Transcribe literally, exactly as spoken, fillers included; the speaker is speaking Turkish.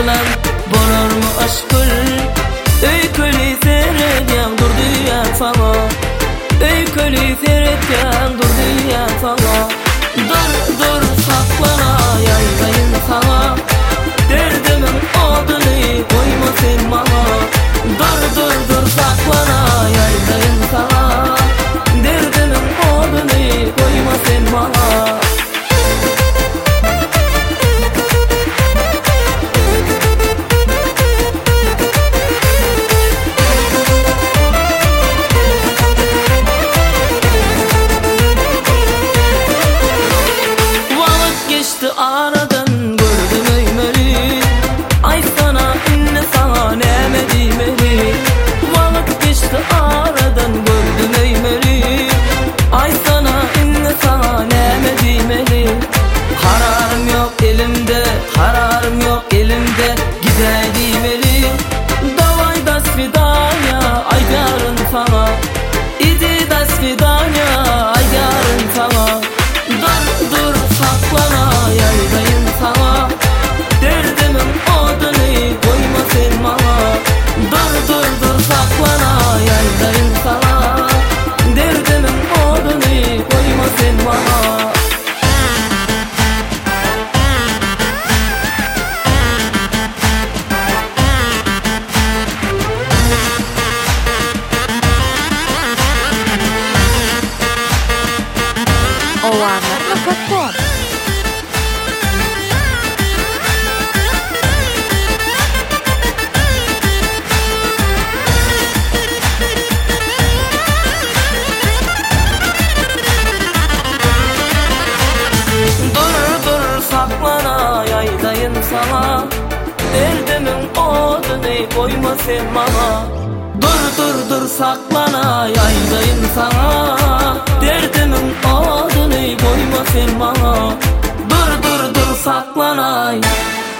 olsalar bolar mı aşkır? Öykülü seyredyen durdu ya sana, öykülü seyredyen durdu ya sana. Dur dur saklana yaydayım sana, derdimin odunu koyma sen bana. Dur dur dur saklana yaydayım sana, derdimin odunu koyma sen bana. Aradan gördüm öymeli, ay sana inne sana neme dimeli. Valık geçti aradan gördüm öymeli, ay sana inne sana neme dimeli. Kararım yok elimde, kararım yok elimde, gider dimeli. Davay das vidanya ay yarın sana, idi das vidanya ay yarın sana. Dur dur saklana yaydayım sana, derdimin odunu koyma sen bana. Dur dur dur saklana yaydayım sana, derdimin odunu koyma sen bana. Olanlar na plataforma. Dur dur saklana yaydayım sana, derdimin odunu koyma sen bana. Dur dur dur saklana yaydayım sana, derdimin odunu koyma sen bana. Dur dur dur saklana.